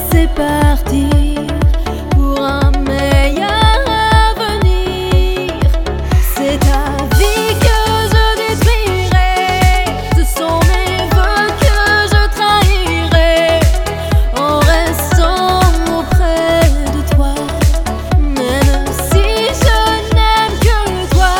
laisser partir pour un meilleur avenir. C'est ta vie que je détruirai, ce sont mes vœux que je trahirai en restant auprès de toi, même si je n'aime que toi.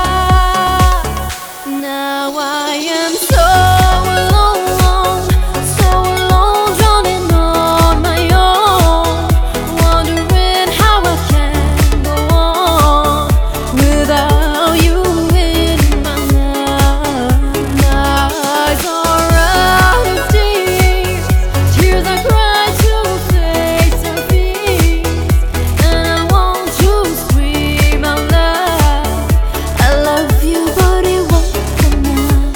Now I am so alone, running on my own, wondering how I can go on without you in my life. My eyes are out of tears, tears I cry to face our fears, and I want to scream out loud, I love you but it won't come out.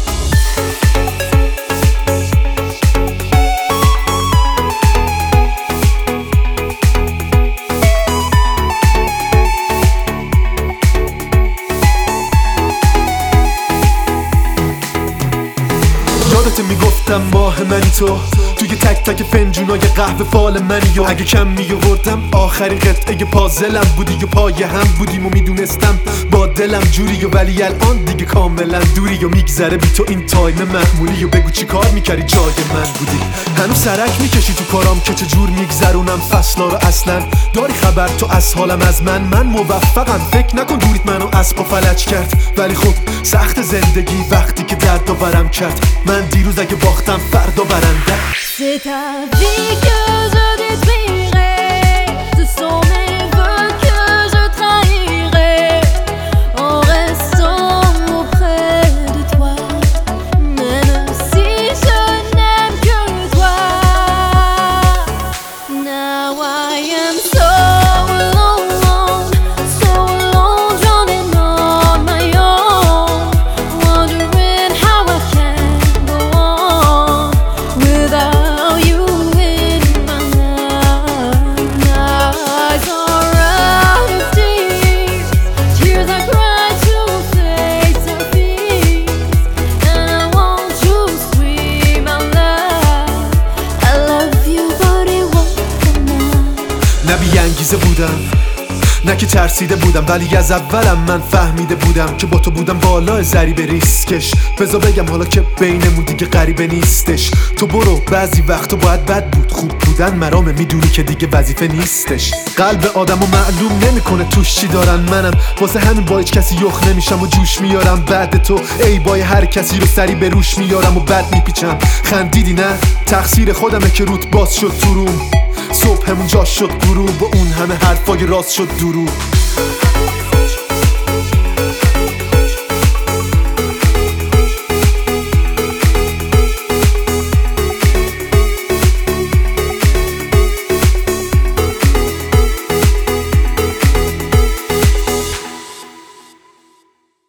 یادت میگفتم ماه منی تو توی تک تک فنجونای قهوه فال منی، و اگه کم میوردم آخرین قطعه پازلم بودی و پای هم بودیم و میدونستم با دلم جوری، و ولی الان دیگه کاملا دوری و میگذره بی تو این تایم معمولی، و بگو چی کار میکردی جای من بودی. هنوز سرک میکشی تو کارام که چجور میگذرونم فصلا رو، اصلا داری خبر تو از حالم از من موفقم، فکر نکن دوریت منو اسب و فلج کرد، ولی خب سخت زندگی وقتی که درد برم کرد. من دیروز اگه باختم فردا برنده. C'est ta vie que je détruirai, ce sont mes vœux que je trahirai en restant auprès de toi, même si je n'aime que toi. Now I am so alone, running on my own, wondering how I can go on without you in my life. My eyes are out of tears, tears I cry to face our fears, and I want to scream out loud, I love you but it won't come out. نه بی‌انگیزه بودم نه که ترسیده بودم، ولی از اولم من فهمیده بودم که با تو بودم بالا ضریب ریسکش. بذار بگم حالا که بینمون دیگه غریبه نیستش، تو برو بعضی وقتا باید بد بود، خوب بودن مرامه، میدونی که دیگه وظیفه نیستش. قلب آدمو معلوم نمیکنه توش چی دارن، منم واسه همین با هیچ کسی یخ نمیشم و جوش میارم بعد تو، ای بای هر کسی رو سری به روش میارم و بد میپیچم. خندیدی نه؟ تقصیر خودمه که روت باز شد تو روم، صبحمون جاش شد غروب و اون همه حرفای راست شد دروغ.